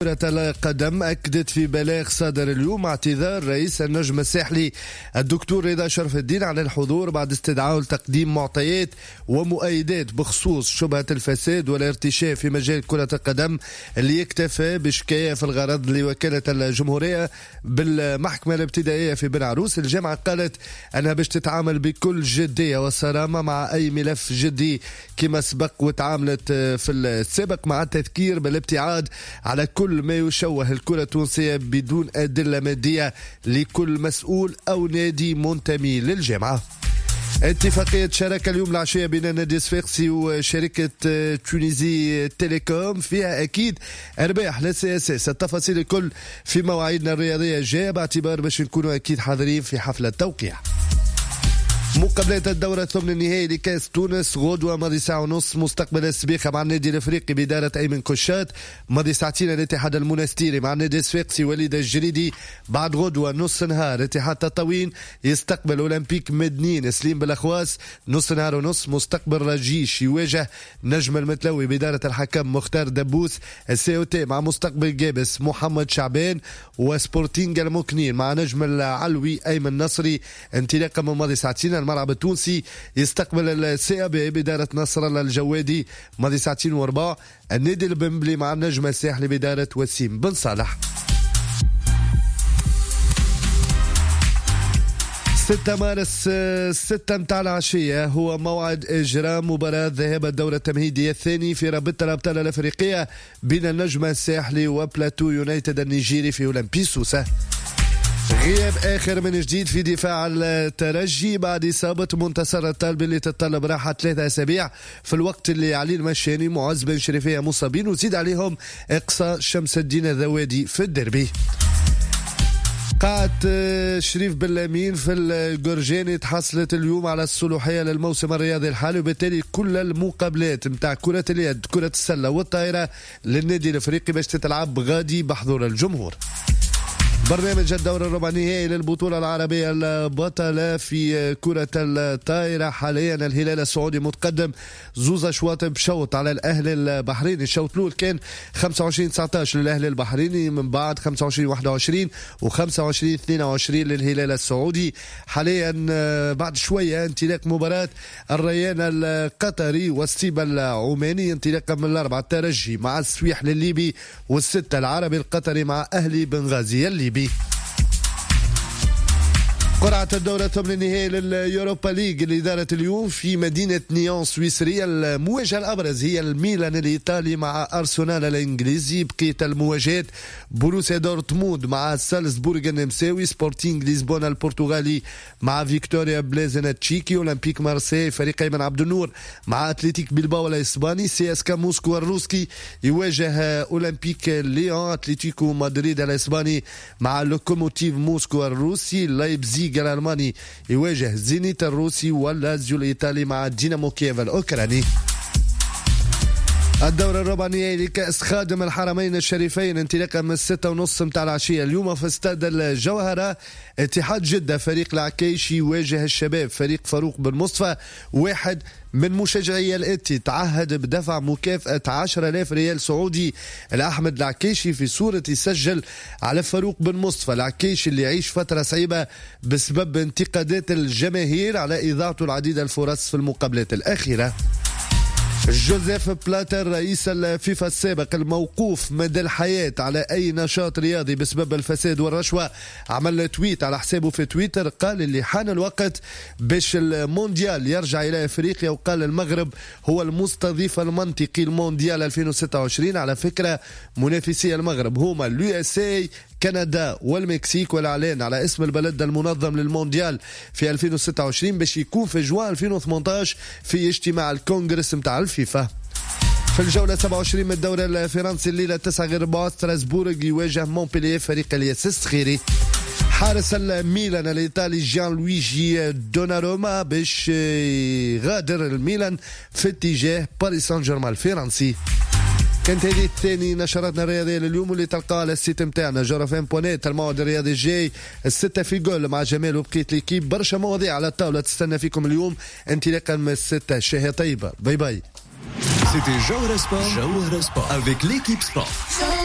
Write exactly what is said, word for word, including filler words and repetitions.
كرة القدم أكدت في بلاغ صادر اليوم اعتذار رئيس النجم الساحلي الدكتور رضا شرف الدين عن الحضور بعد استدعائه لتقديم معطيات ومؤيدات بخصوص شبهة الفساد والارتشاء في مجال كرة القدم اللي يكتفى بشكاية في الغرض لوكالة الجمهورية بالمحكمة الابتدائية في بن عروس. الجامعة قالت أنها باش تتعامل بكل جدية وصرامة مع أي ملف جدي كما سبق وتعاملت في السابق، مع التذكير بالابتعاد على كل ما يشوه الكرة التونسية بدون أدلة مادية لكل مسؤول أو نادي منتمي للجامعة. اتفاقية شراكة اليوم العشية بين نادي صفاقسي وشركة تونيزي تيليكوم فيها أكيد أرباح للسي اس اس. التفاصيل الكل في مواعيدنا الرياضية الجاية باعتبار باش نكونوا أكيد حاضرين في حفلة التوقيع. مقابلات الدورة الثمن النهائي لكأس تونس غدوة ماضي ساعة ونص. مستقبل السبيخة مع النادي الافريقي بإدارة أيمن كشات. ماضي ساعتين الاتحاد المنستيري مع النادي الصفاقسي وليد الجريدي. بعد غدوة نص نهار اتحاد تطاوين يستقبل أولمبيك مدنين سليم بالأخواس. نص نهار ونص مستقبل رجيش يواجه نجم المتلوي بإدارة الحكم مختار دبوس. السي او تي مع مستقبل جابس محمد شعبان. وسبورتينج المكنين مع نجم العلوي أيمن نصري. انطلاقا من ماضي ساعتين الملعب التونسي يستقبل السي ابي بإدارة نصر الله الجوادي. ماضي ساعتين وربع النادي البنبلي مع النجم الساحلي بإدارة وسيم بن صالح. ستة مارس ستة متاع العشية هو موعد إجراء مباراة ذهاب الدورة التمهيدية الثاني في رابطة الأبطال الأفريقية بين النجم الساحلي وبلاتو يونايتد النيجيري في أولمبي سوسة. غياب آخر من جديد في دفاع الترجي بعد إصابة منتصر الطالب اللي تتطلب راحة ثلاثة أسابيع، في الوقت اللي علي المشاني معز بن شريفية مصابين وزيد عليهم إقصاء شمس الدين الذوادي في الدربي. قاعة شريف بلامين في الجرجاني تحصلت اليوم على الصلاحية للموسم الرياضي الحالي، وبالتالي كل المقابلات متاع كرة اليد كرة السلة والطائرة للنادي الافريقي باش تتلعب غادي بحضور الجمهور. برنامج الدورة الربع النهائي للبطولة العربية البطلة في كرة الطائرة. حاليا الهلال السعودي متقدم زوز أشواط بشوط على الأهلي البحريني. الشوط الأول كان خمسة وعشرين تسعة عشر للأهلي البحريني، من بعد خمسة وعشرين واحد وعشرين وخمسة وعشرين اثنين وعشرين للهلال السعودي. حاليا بعد شوية انطلاق مباراة الريان القطري والسيبا العماني انطلاقا من الأربعة الترجي مع السويح للليبي، والستة العربي القطري مع أهلي بنغازي الليبي. قرعة الدورة الثمن النهائي لليوروبا ليج اللي دارت اليوم في مدينة نيون سويسرية. المواجهة الأبرز هي الميلان الإيطالي مع أرسنال الإنجليزي. بقية المواجهات بروسيا دورتموند مع سالزبورغ النمساوي، سبورتينغ لشبونة البرتغالي مع فيكتوريا بلازن التشيكي، أولمبيك مارسيل فريق أيمن عبد النور مع أتلتيك بلباو الإسباني، سي اس كا موسكو الروسكي يواجه أولمبيك ليون، أتلتيكو مدريد الإسباني مع لوكوموتيف موسكو الروسي، لايبزيغ الألماني يواجه زينيت الروسي، واللازيو الإيطالي مع دينامو كييف الأوكراني. الدورة الربع النهائي لكأس خادم الحرمين الشريفين انطلاقا من الستة ونص متاع العشية اليوم في استاد الجوهرة. اتحاد جدة فريق العكايشي يواجه الشباب فريق فاروق بن مصطفى. واحد من مشجعي الاتي تعهد بدفع مكافأة عشرة آلاف ريال سعودي لأحمد العكايشي في صورة يسجل على فاروق بن مصطفى. العكايشي اللي يعيش فترة صعيبة بسبب انتقادات الجماهير على إضاعته العديد الفرص في المقابلات الأخيرة. جوزيف بلاتر رئيس الفيفا السابق الموقوف مدى الحياة على أي نشاط رياضي بسبب الفساد والرشوة عمل تويت على حسابه في تويتر، قال اللي حان الوقت باش المونديال يرجع إلى أفريقيا، وقال المغرب هو المستضيف المنطقي المونديال ألفين وستة وعشرين. على فكرة منافسي المغرب هما اليو اس اي كندا والمكسيك، والإعلان على اسم البلد المنظم للمونديال في ألفين وستة وعشرين باش يكون في جوان ألفين وثمانية عشر في اجتماع الكونغرس متاع الفيفا. في الجولة سبعة وعشرين من الدوري الفرنسي الليلة تسعة غير ربع ستراسبورغ يواجه مونبلييه فريق الياس الصخيري. حارس الميلان الإيطالي جان لويجي دوناروما باش غادر الميلان في اتجاه باريس سان جيرمان الفرنسي. كانت هذه الثاني نشراتنا الرياضية لليوم واللي تلقاها على السيت متاعنا جرافين بونيت. الموعد الرياضي الجاي الستة في جول مع جمال وبقية ليكيب. برشا مواضيع على الطاولة تستنى فيكم اليوم انطلاقا من الستة. شهية طيبة. باي باي. C'était Jawahara Sport, Jawahara Sport avec l'équipe sport.